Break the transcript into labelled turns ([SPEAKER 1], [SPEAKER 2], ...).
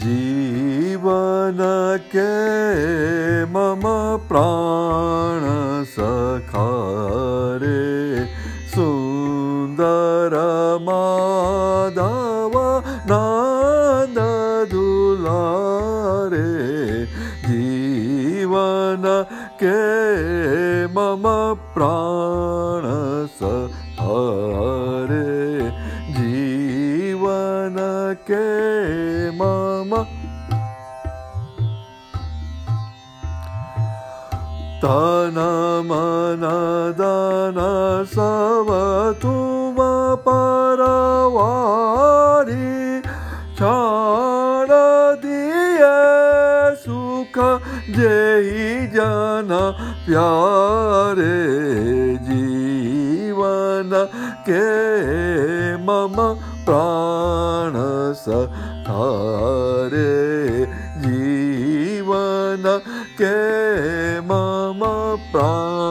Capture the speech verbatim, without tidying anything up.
[SPEAKER 1] जीवन के मम प्राण सखा रे सुंदर माधव नंद दुलारे जीवन के मम प्राण सखा रे जीवन के मम तन मन धन सब तुम परवारी छाड़ दिए सुख जेहि जन प्यारे जीवन के मम प्राण सखारे जीवन के मम प्राण